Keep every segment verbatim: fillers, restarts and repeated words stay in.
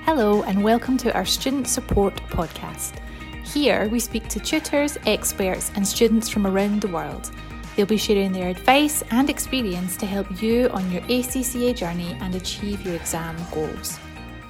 Hello and welcome to our Student Support Podcast. Here we speak to tutors, experts and students from around the world. They'll be sharing their advice and experience to help you on your A C C A journey and achieve your exam goals.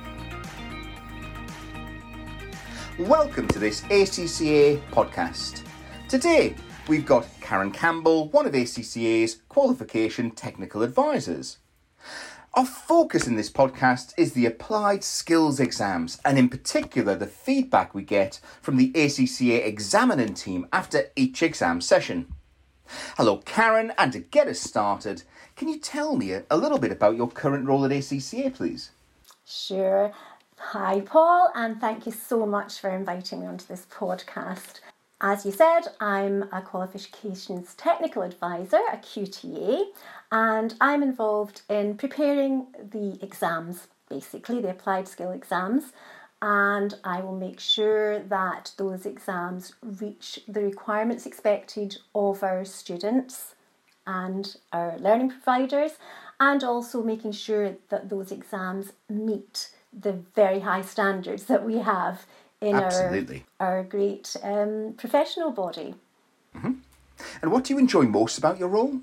Welcome to this A C C A podcast. Today we've got Karen Campbell, one of A C C A's qualification technical advisors. Our focus in this podcast is the applied skills exams, and in particular the feedback we get from the A C C A examining team after each exam session. Hello Karen, and to get us started, can you tell me a, a little bit about your current role at A C C A, please? Sure. Hi Paul, and thank you so much for inviting me onto this podcast. As you said, I'm a Qualifications Technical Advisor, a Q T A, and I'm involved in preparing the exams, basically the applied skill exams, and I will make sure that those exams reach the requirements expected of our students and our learning providers, and also making sure that those exams meet the very high standards that we have in Absolutely. our, our great um, professional body. Mm-hmm. And what do you enjoy most about your role?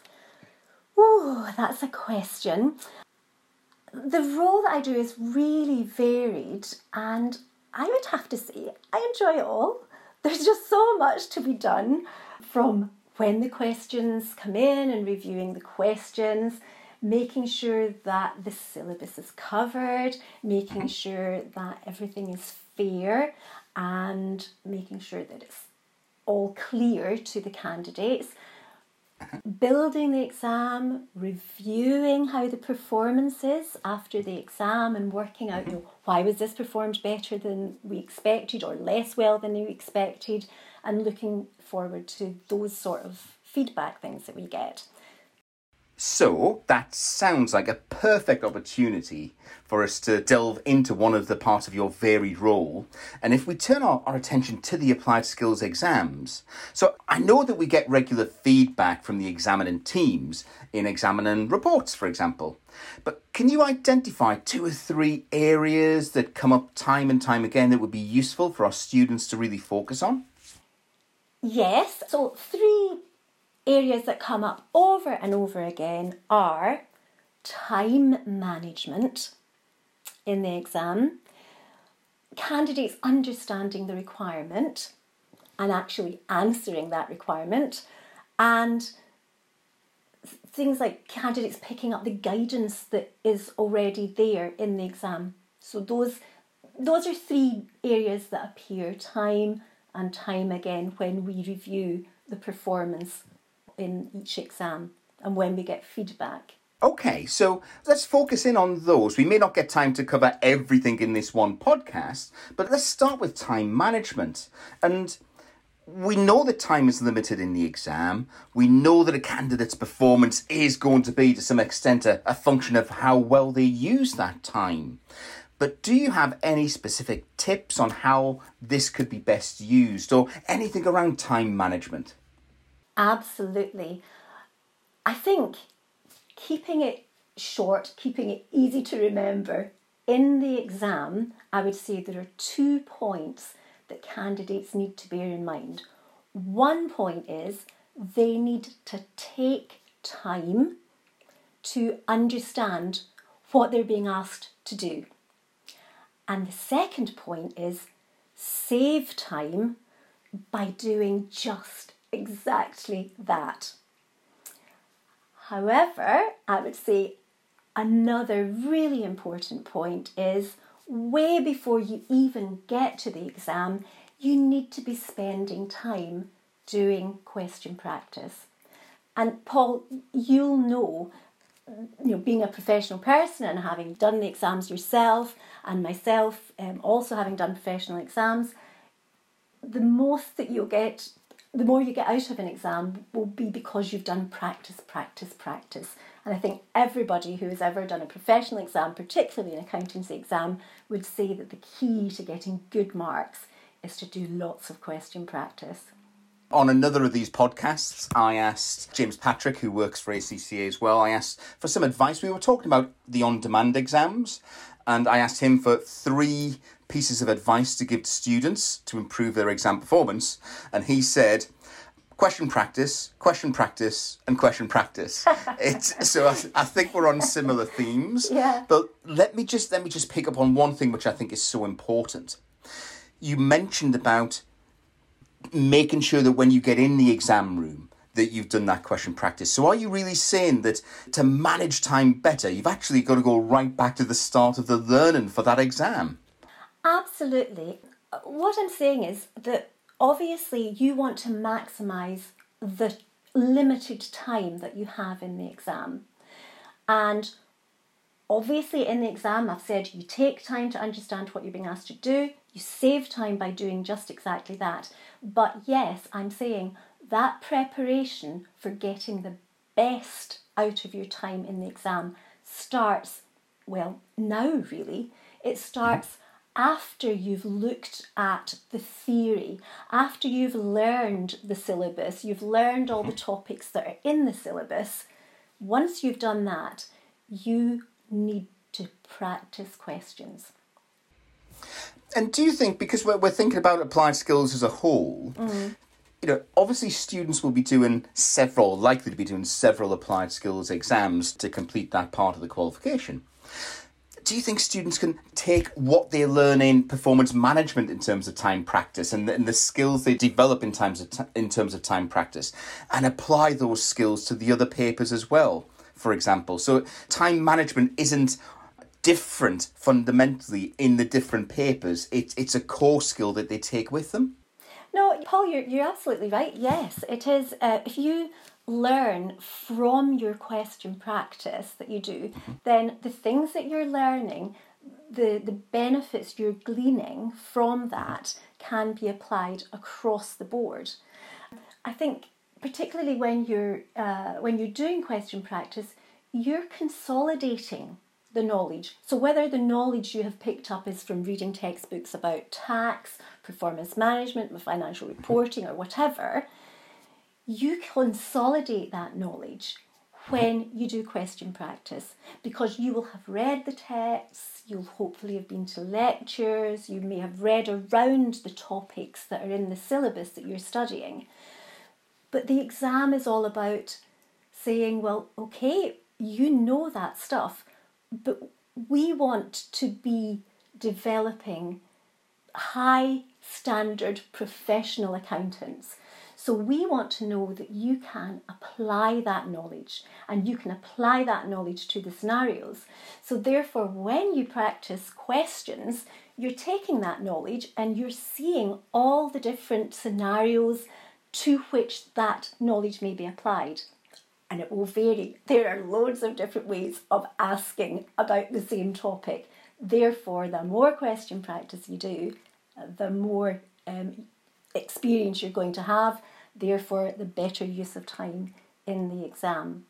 Ooh, that's a question. The role that I do is really varied, and I would have to say I enjoy it all. There's just so much to be done, from when the questions come in and reviewing the questions, making sure that the syllabus is covered, making sure that everything is fair, and making sure that it's all clear to the candidates. Building the exam, reviewing how the performance is after the exam, and working out, you know, why was this performed better than we expected or less well than we expected, and looking forward to those sort of feedback things that we get. So, that sounds like a perfect opportunity for us to delve into one of the parts of your varied role. And if we turn our, our attention to the applied skills exams, so I know that we get regular feedback from the examining teams in examining reports, for example. But can you identify two or three areas that come up time and time again that would be useful for our students to really focus on? Yes, so three areas that come up over and over again are time management in the exam, candidates understanding the requirement and actually answering that requirement, and things like candidates picking up the guidance that is already there in the exam. So those those are three areas that appear time and time again when we review the performance in each exam and when we get feedback. Okay, so let's focus in on those. We may not get time to cover everything in this one podcast, but let's start with time management. And we know that time is limited in the exam. We know that a candidate's performance is going to be, to some extent, a, a function of how well they use that time. But do you have any specific tips on how this could be best used, or anything around time management? Absolutely. I think keeping it short, keeping it easy to remember, in the exam, I would say there are two points that candidates need to bear in mind. One point is they need to take time to understand what they're being asked to do. And the second point is save time by doing just exactly that. However, I would say another really important point is way before you even get to the exam, you need to be spending time doing question practice. And Paul, you'll know, you know, being a professional person and having done the exams yourself, and myself um, also having done professional exams, the most that you'll get the more you get out of an exam will be because you've done practice, practice, practice. And I think everybody who has ever done a professional exam, particularly an accountancy exam, would say that the key to getting good marks is to do lots of question practice. On another of these podcasts, I asked James Patrick, who works for A C C A as well, I asked for some advice. We were talking about the on-demand exams, and I asked him for three pieces of advice to give to students to improve their exam performance. And he said, question practice, question practice, and question practice. It's, so I, I think we're on similar themes. Yeah. But let me just let me just pick up on one thing which I think is so important. You mentioned about making sure that when you get in the exam room that you've done that question practice. So are you really saying that to manage time better, you've actually got to go right back to the start of the learning for that exam? Absolutely. What I'm saying is that obviously you want to maximise the limited time that you have in the exam. And obviously in the exam, I've said you take time to understand what you're being asked to do. You save time by doing just exactly that. But yes, I'm saying that preparation for getting the best out of your time in the exam starts, well, now really. It starts after you've looked at the theory, after you've learned the syllabus, you've learned all the topics that are in the syllabus. Once you've done that, you need to practice questions. And do you think, because we're, we're thinking about applied skills as a whole, mm. you know, obviously students will be doing several, likely to be doing several applied skills exams to complete that part of the qualification. Do you think students can take what they learn in performance management in terms of time practice and the, and the skills they develop in terms of t- in terms of time practice and apply those skills to the other papers as well, for example? So time management isn't different fundamentally in the different papers. It, it's a core skill that they take with them. No, Paul, you're, you're absolutely right. Yes, it is. Uh, if you learn from your question practice that you do, mm-hmm. then the things that you're learning, the, the benefits you're gleaning from that can be applied across the board. I think particularly when you're uh, when you're doing question practice, you're consolidating the knowledge. So whether the knowledge you have picked up is from reading textbooks about tax, performance management, financial reporting or whatever, you consolidate that knowledge when you do question practice, because you will have read the texts, you'll hopefully have been to lectures, you may have read around the topics that are in the syllabus that you're studying. But the exam is all about saying, well, okay, you know that stuff, but we want to be developing high standard professional accountants. So we want to know that you can apply that knowledge and you can apply that knowledge to the scenarios. So therefore, when you practice questions, you're taking that knowledge and you're seeing all the different scenarios to which that knowledge may be applied. And it will vary. There are loads of different ways of asking about the same topic. Therefore, the more question practice you do, the more um, experience you're going to have. Therefore, the better use of time in the exam.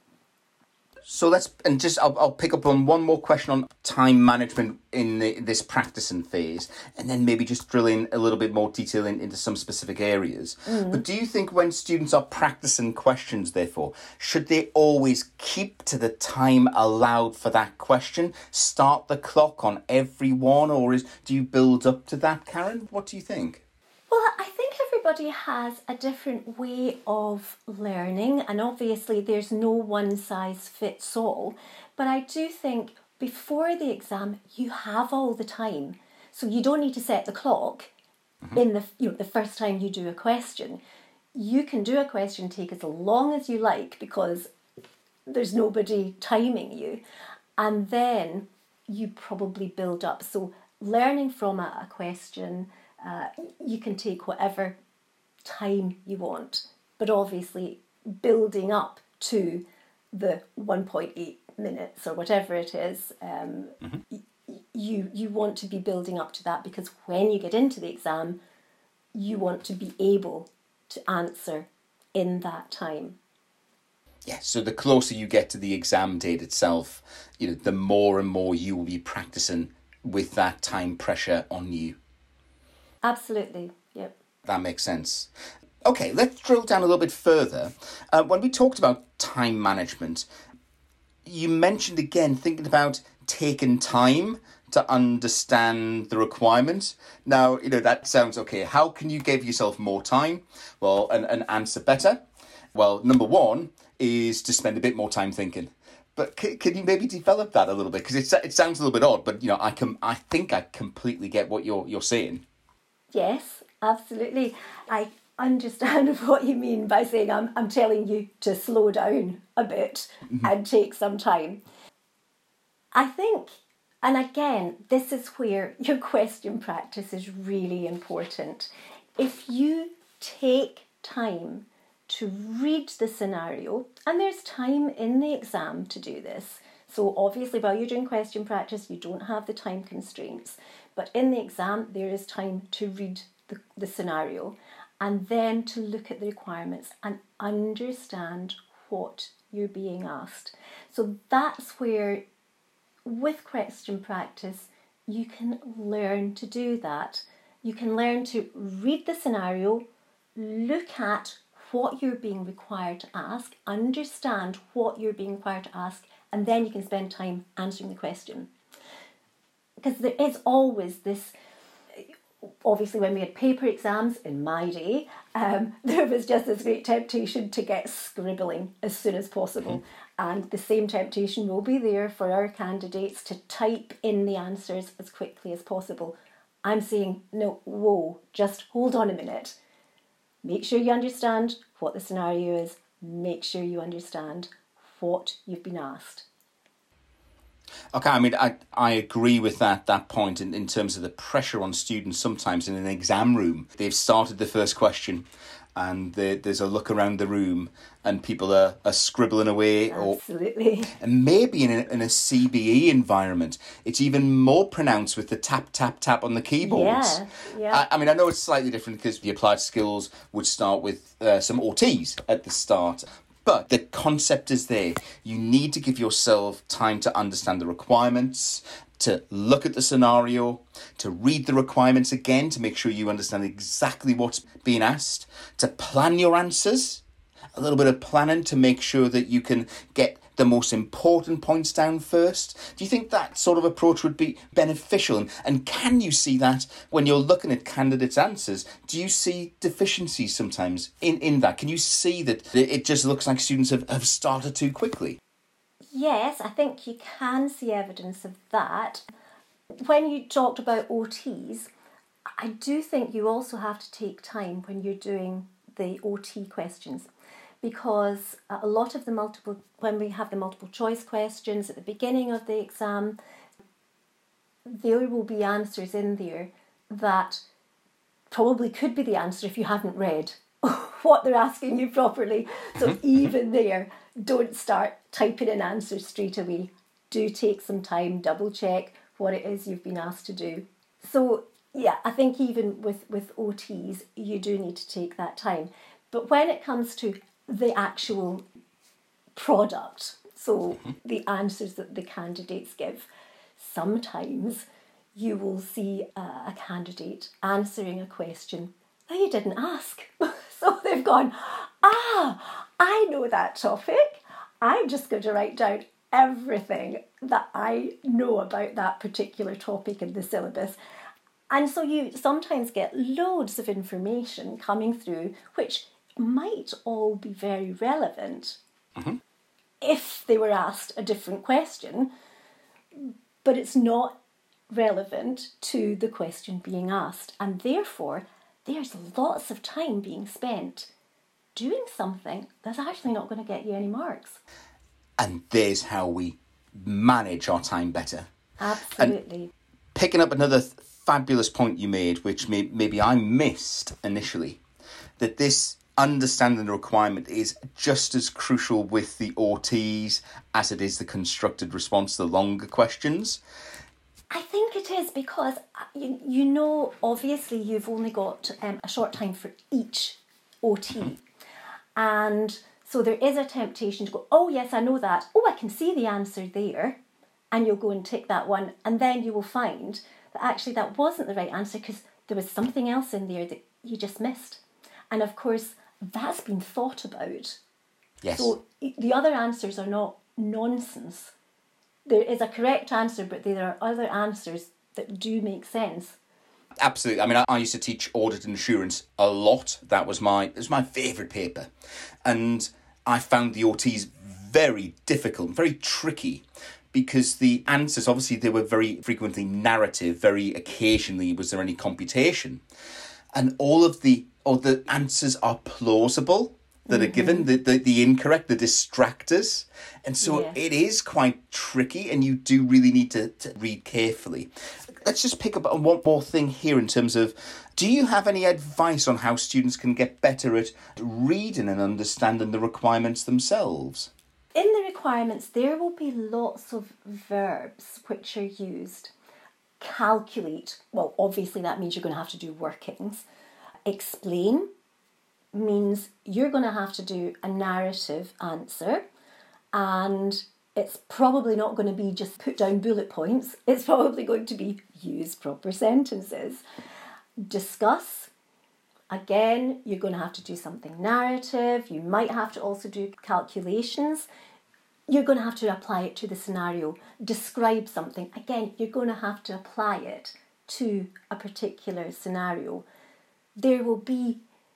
So let's, and just I'll, I'll pick up on one more question on time management in the, this practicing phase, and then maybe just drill in a little bit more detail in, into some specific areas. Mm. But do you think when students are practicing questions, therefore, should they always keep to the time allowed for that question, start the clock on every one, or is do you build up to that, Karen? What do you think? Well, I think everybody has a different way of learning, and obviously there's no one size fits all, but I do think before the exam you have all the time, so you don't need to set the clock mm-hmm. in the you know the first time you do a question. You can do a question, take as long as you like, because there's nobody timing you, and then you probably build up. So learning from a, a question, Uh, you can take whatever time you want, but obviously building up to the one point eight minutes or whatever it is, um, mm-hmm. y- you you want to be building up to that, because when you get into the exam, you want to be able to answer in that time. Yeah, so the closer you get to the exam date itself, you know, the more and more you will be practicing with that time pressure on you. Absolutely, yep. That makes sense. Okay, let's drill down a little bit further. Uh, when we talked about time management, you mentioned again thinking about taking time to understand the requirement. Now, you know, that sounds okay. How can you give yourself more time? Well, and, and answer better? Well, number one is to spend a bit more time thinking. But can, can you maybe develop that a little bit? Because it, it sounds a little bit odd, but, you know, I can, I think I completely get what you're you're saying. Yes, absolutely. I understand what you mean by saying I'm, I'm telling you to slow down a bit mm-hmm. and take some time. I think, and again, this is where your question practice is really important. If you take time to read the scenario, and there's time in the exam to do this, so obviously while you're doing question practice, you don't have the time constraints, but in the exam, there is time to read the, the scenario and then to look at the requirements and understand what you're being asked. So that's where, with question practice, you can learn to do that. You can learn to read the scenario, look at what you're being required to ask, understand what you're being required to ask, and then you can spend time answering the question. Because there is always this, obviously when we had paper exams in my day, um, there was just this great temptation to get scribbling as soon as possible. Mm-hmm. And the same temptation will be there for our candidates to type in the answers as quickly as possible. I'm saying, no, whoa, just hold on a minute. Make sure you understand what the scenario is. Make sure you understand what you've been asked. Okay, I mean, I, I agree with that that point in, in terms of the pressure on students sometimes in an exam room. They've started the first question and they, there's a look around the room and people are, are scribbling away. Absolutely. Or, and maybe in a, in a C B E environment, it's even more pronounced with the tap, tap, tap on the keyboards. Yeah, yeah. I, I mean, I know it's slightly different because the applied skills would start with uh, some O Ts at the start. But the concept is there. You need to give yourself time to understand the requirements, to look at the scenario, to read the requirements again to make sure you understand exactly what's being asked, to plan your answers, a little bit of planning to make sure that you can get the most important points down first. Do you think that sort of approach would be beneficial? And, and can you see that when you're looking at candidates' answers? Do you see deficiencies sometimes in, in that? Can you see that it just looks like students have, have started too quickly? Yes, I think you can see evidence of that. When you talked about O Ts, I do think you also have to take time when you're doing the O T questions, because a lot of the multiple, when we have the multiple choice questions at the beginning of the exam, there will be answers in there that probably could be the answer if you haven't read what they're asking you properly. So even there, don't start typing in answers straight away. Do take some time, double check what it is you've been asked to do. So yeah, I think even with, with O Ts, you do need to take that time. But when it comes to the actual product, so the answers that the candidates give, sometimes you will see a, a candidate answering a question that you didn't ask. So they've gone, ah, I know that topic. I'm just going to write down everything that I know about that particular topic in the syllabus. And so you sometimes get loads of information coming through, which might all be very relevant mm-hmm. if they were asked a different question, but it's not relevant to the question being asked. And therefore, there's lots of time being spent doing something that's actually not going to get you any marks. And there's how we manage our time better. Absolutely. And picking up another th- fabulous point you made, which may- maybe I missed initially, that this understanding the requirement is just as crucial with the O Ts as it is the constructed response to the longer questions. I think it is because, you, you know, obviously you've only got um, a short time for each O T. Mm-hmm. And so there is a temptation to go, oh yes, I know that. Oh, I can see the answer there. And you'll go and tick that one. And then you will find that actually that wasn't the right answer because there was something else in there that you just missed. And of course, that's been thought about. Yes. So the other answers are not nonsense. There is a correct answer, but there are other answers that do make sense. Absolutely. I mean, I, I used to teach audit and assurance a lot. That was my it was my favourite paper. And I found the O Ts very difficult, very tricky, because the answers, obviously, they were very frequently narrative, very occasionally was there any computation. And all of the, or the answers are plausible that mm-hmm. are given, the, the, the incorrect, the distractors. And so yeah. it is quite tricky, and you do really need to, to read carefully. Let's just pick up on one more thing here in terms of, do you have any advice on how students can get better at reading and understanding the requirements themselves? In the requirements, there will be lots of verbs which are used. Calculate, well, obviously that means you're going to have to do workings. Explain means you're going to have to do a narrative answer, and it's probably not going to be just put down bullet points. It's probably going to be use proper sentences. Discuss, again, you're going to have to do something narrative. You might have to also do calculations. You're going to have to apply it to the scenario. Describe something. Again, you're going to have to apply it to a particular scenario. There will be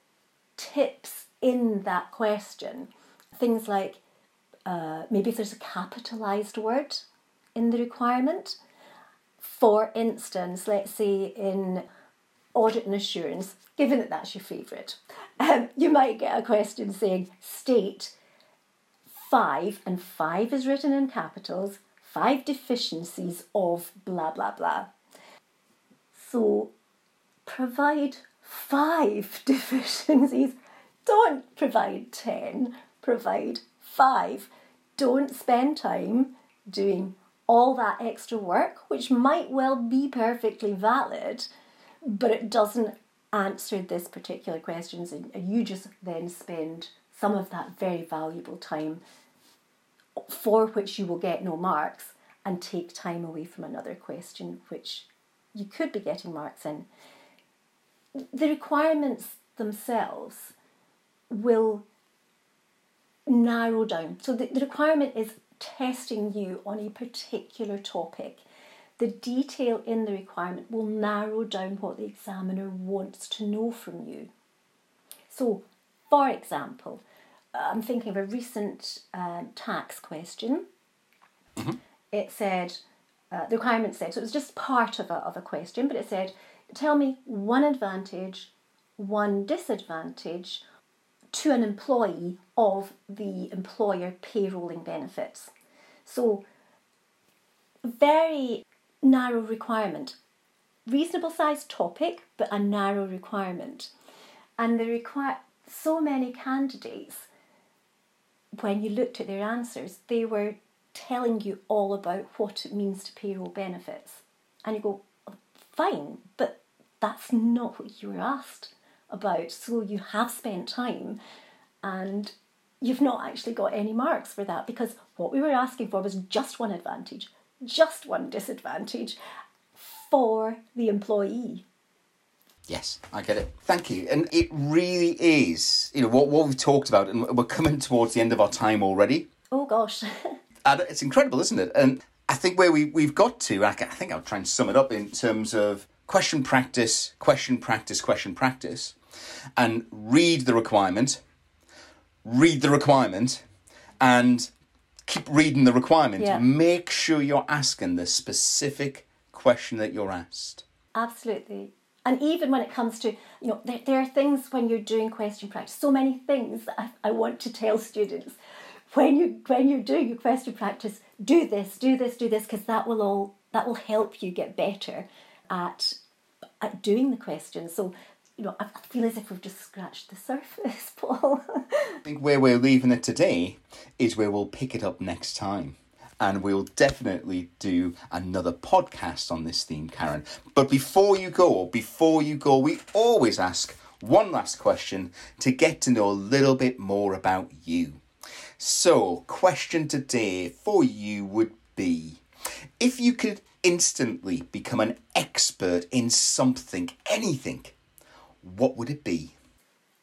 tips in that question. Things like uh, maybe if there's a capitalised word in the requirement. For instance, let's say in audit and assurance, given that that's your favourite, um, you might get a question saying state five, and five is written in capitals, five deficiencies of blah, blah, blah. So provide five deficiencies. Don't provide ten, provide five. Don't spend time doing all that extra work, which might well be perfectly valid, but it doesn't answer this particular question, and you just then spend some of that very valuable time for which you will get no marks and take time away from another question which you could be getting marks in. The requirements themselves will narrow down. So the, the requirement is testing you on a particular topic. The detail in the requirement will narrow down what the examiner wants to know from you. So, for example, I'm thinking of a recent um, tax question. Mm-hmm. It said, uh, the requirement said, so it was just part of a, of a question, but it said, tell me one advantage, one disadvantage to an employee of the employer payrolling benefits. So, very narrow requirement. Reasonable sized topic, but a narrow requirement. And they require so many candidates, when you looked at their answers, they were telling you all about what it means to payroll benefits. And you go, fine, but that's not what you were asked about. So you have spent time and you've not actually got any marks for that, because what we were asking for was just one advantage, just one disadvantage for the employee. Yes, I get it. Thank you. And it really is, you know, what, what we've talked about, and we're coming towards the end of our time already. Oh, gosh. And it's incredible, isn't it? And I think where we, we've got to, I think I'll try and sum it up in terms of question practice, question practice, question practice, and read the requirement, read the requirement, and keep reading the requirement. Yeah. Make sure you're asking the specific question that you're asked. Absolutely. And even when it comes to, you know, there, there are things when you're doing question practice, so many things that I, I want to tell students. When you when you're doing your question practice, do this, do this, do this, because that will all that will help you get better at at doing the questions. So, you know, I feel as if we've just scratched the surface, Paul. I think where we're leaving it today is where we'll pick it up next time. And we'll definitely do another podcast on this theme, Karen. But before you go, before you go, we always ask one last question to get to know a little bit more about you. So, question today for you would be, if you could instantly become an expert in something, anything, what would it be?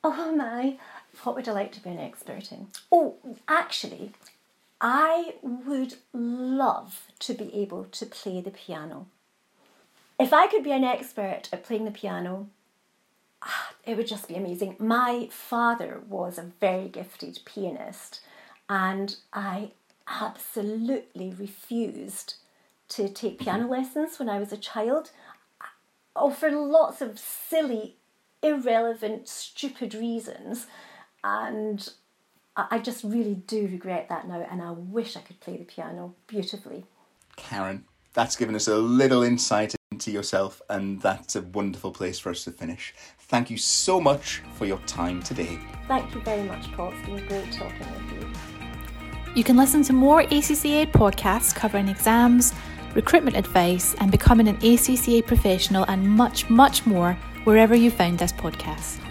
Oh my, what would I like to be an expert in? Oh, actually, I would love to be able to play the piano. If I could be an expert at playing the piano, it would just be amazing. My father was a very gifted pianist, and I absolutely refused to take piano lessons when I was a child. Oh, for lots of silly, irrelevant, stupid reasons. And I just really do regret that now, and I wish I could play the piano beautifully. Karen, that's given us a little insight into yourself, and that's a wonderful place for us to finish. Thank you so much for your time today. Thank you very much, Paul. It's been great talking with you. You can listen to more A C C A podcasts covering exams, recruitment advice, and becoming an A C C A professional, and much, much more wherever you found this podcast.